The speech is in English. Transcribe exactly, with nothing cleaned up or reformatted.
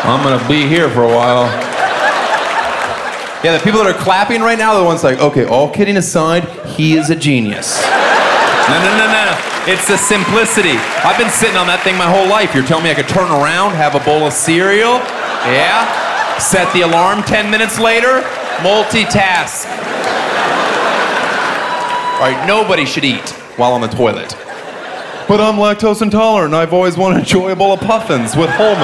I'm gonna be here for a while. Yeah, the people that are clapping right now are the ones like, okay, all kidding aside, he is a genius. No, no, no, no. It's the simplicity. I've been sitting on that thing my whole life. You're telling me I could turn around, have a bowl of cereal, yeah, set the alarm ten minutes later, multitask. All right, nobody should eat while on the toilet. But I'm lactose intolerant and I've always wanted to enjoy a bowl of puffins with whole milk.